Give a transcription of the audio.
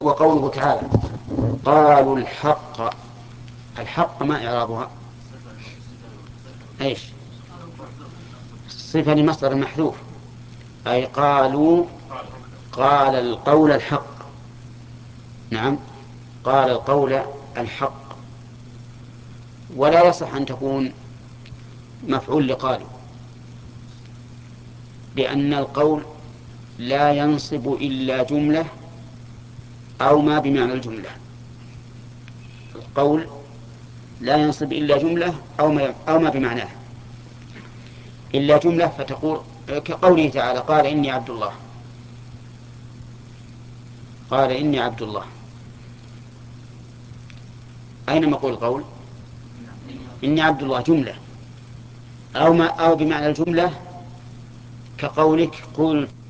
وقوله تعالى قالوا الحق. الحق ما إعرابها؟ ايش؟ صفة لمصدر محذوف، أي قالوا، قال القول الحق. نعم، قال القول الحق. ولا يصح أن تكون مفعول لقالوا، لأن القول لا ينصب إلا جملة أو ما بمعنى الجملة. القول لا ينصب إلا جملة أو ما بمعناها. إلا جملة فتقول كقوله تعالى قال إني عبد الله. قال إني عبد الله، أين مقول القول؟ إني عبد الله جملة أو بمعنى الجملة، كقولك قل